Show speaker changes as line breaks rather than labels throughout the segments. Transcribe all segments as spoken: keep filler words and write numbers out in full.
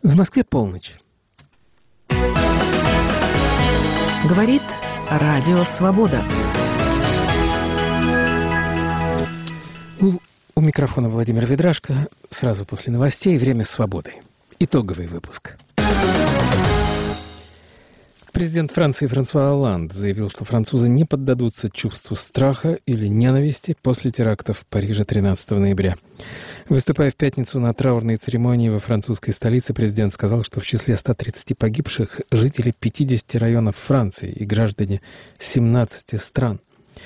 В Москве полночь.
Говорит Радио Свобода.
У, у микрофона Владимир Ведрашко. Сразу после новостей «Время свободы». Итоговый выпуск. Президент Франции Франсуа Олланд заявил, что французы не поддадутся чувству страха или ненависти после терактов в Париже тринадцатого ноября. Выступая в пятницу на траурной церемонии во французской столице, президент сказал, что в числе ста тридцати погибших жители пятидесяти районов Франции и граждане семнадцати стран.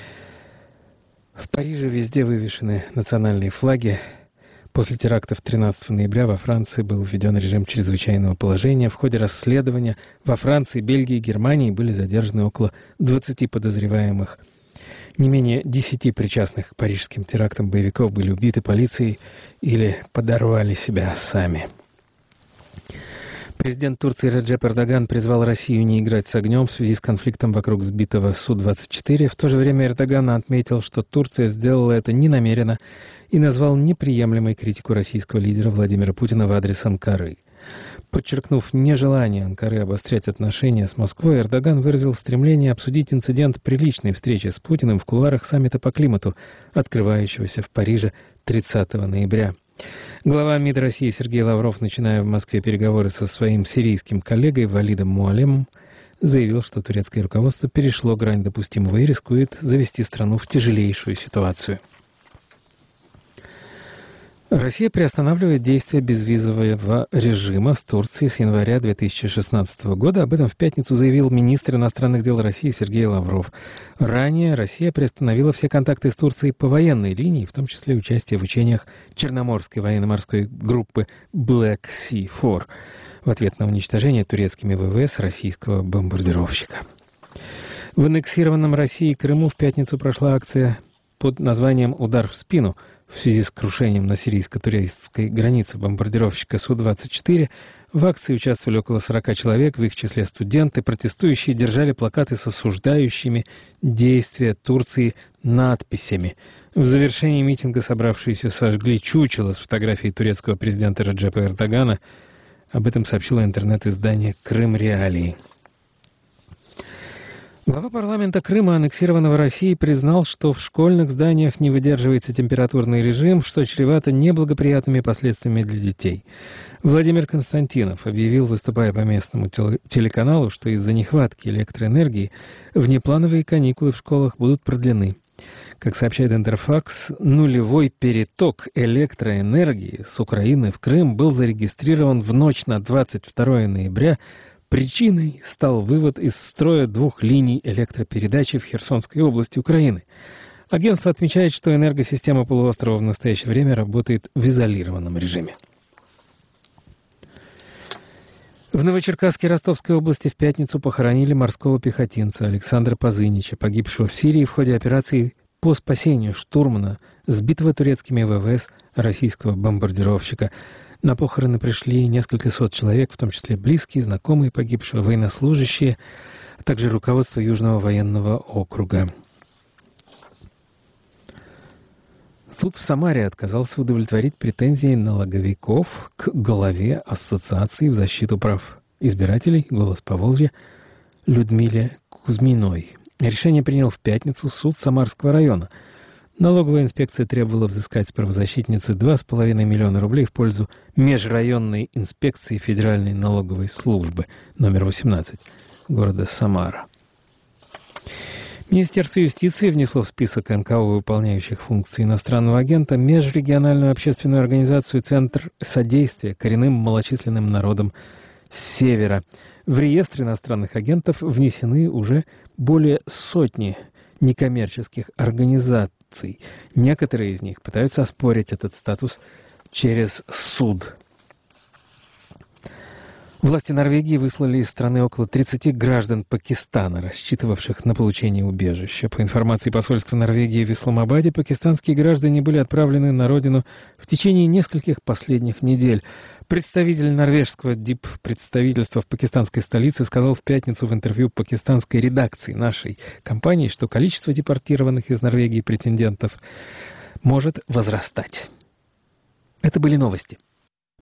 В Париже везде вывешены национальные флаги. После терактов тринадцатого ноября во Франции был введен режим чрезвычайного положения. В ходе расследования во Франции, Бельгии и Германии были задержаны около двадцати подозреваемых. Не менее десяти причастных к парижским терактам боевиков были убиты полицией или подорвали себя сами. Президент Турции Реджеп Эрдоган призвал Россию не играть с огнем в связи с конфликтом вокруг сбитого Су двадцать четыре. В то же время Эрдоган отметил, что Турция сделала это ненамеренно и назвал неприемлемой критику российского лидера Владимира Путина в адрес Анкары. Подчеркнув нежелание Анкары обострять отношения с Москвой, Эрдоган выразил стремление обсудить инцидент при личной встрече с Путиным в кулуарах саммита по климату, открывающегося в Париже тридцатого ноября. Глава МИД России Сергей Лавров, начиная в Москве переговоры со своим сирийским коллегой Валидом Муалемом, заявил, что турецкое руководство перешло грань допустимого и рискует завести страну в тяжелейшую ситуацию. Россия приостанавливает действие безвизового режима с Турцией с января две тысячи шестнадцатого года. Об этом в пятницу заявил министр иностранных дел России Сергей Лавров. Ранее Россия приостановила все контакты с Турцией по военной линии, в том числе участие в учениях Черноморской военно-морской группы Black Sea четыре в ответ на уничтожение турецкими ВВС российского бомбардировщика. В аннексированном Россией Крыму в пятницу прошла акция под названием «Удар в спину» в связи с крушением на сирийско-турецкой границе бомбардировщика Су двадцать четыре. В акции участвовали около сорока человек, в их числе студенты. Протестующие держали плакаты с осуждающими действия Турции надписями. В завершении митинга собравшиеся сожгли чучело с фотографией турецкого президента Реджепа Эрдогана. Об этом сообщило интернет-издание «Крым Реалии». Глава парламента Крыма, аннексированного Россией, признал, что в школьных зданиях не выдерживается температурный режим, что чревато неблагоприятными последствиями для детей. Владимир Константинов объявил, выступая по местному телеканалу, что из-за нехватки электроэнергии внеплановые каникулы в школах будут продлены. Как сообщает Интерфакс, нулевой переток электроэнергии с Украины в Крым был зарегистрирован в ночь на двадцать второе ноября. Причиной стал вывод из строя двух линий электропередачи в Херсонской области Украины. Агентство отмечает, что энергосистема полуострова в настоящее время работает в изолированном режиме. В Новочеркасске Ростовской области в пятницу похоронили морского пехотинца Александра Позынича, погибшего в Сирии в ходе операции по спасению штурмана, сбитого турецкими ВВС российского бомбардировщика. На похороны пришли несколько сот человек, в том числе близкие, знакомые погибшего, военнослужащие, а также руководство Южного военного округа. Суд в Самаре отказался удовлетворить претензии налоговиков к главе Ассоциации в защиту прав избирателей «Голос Поволжья» Людмиле Кузьминой. Решение принял в пятницу суд Самарского района. Налоговая инспекция требовала взыскать с правозащитницы два с половиной миллиона рублей в пользу межрайонной инспекции Федеральной налоговой службы номер восемнадцать города Самара. Министерство юстиции внесло в список эн ка о, выполняющих функции иностранного агента, межрегиональную общественную организацию «Центр содействия коренным малочисленным народам с Севера». В реестр иностранных агентов внесены уже более сотни некоммерческих организаций. Некоторые из них пытаются оспорить этот статус через суд. Власти Норвегии выслали из страны около тридцати граждан Пакистана, рассчитывавших на получение убежища. По информации посольства Норвегии в Исламабаде, пакистанские граждане были отправлены на родину в течение нескольких последних недель. Представитель норвежского диппредставительства в пакистанской столице сказал в пятницу в интервью пакистанской редакции нашей компании, что количество депортированных из Норвегии претендентов может возрастать. Это были новости.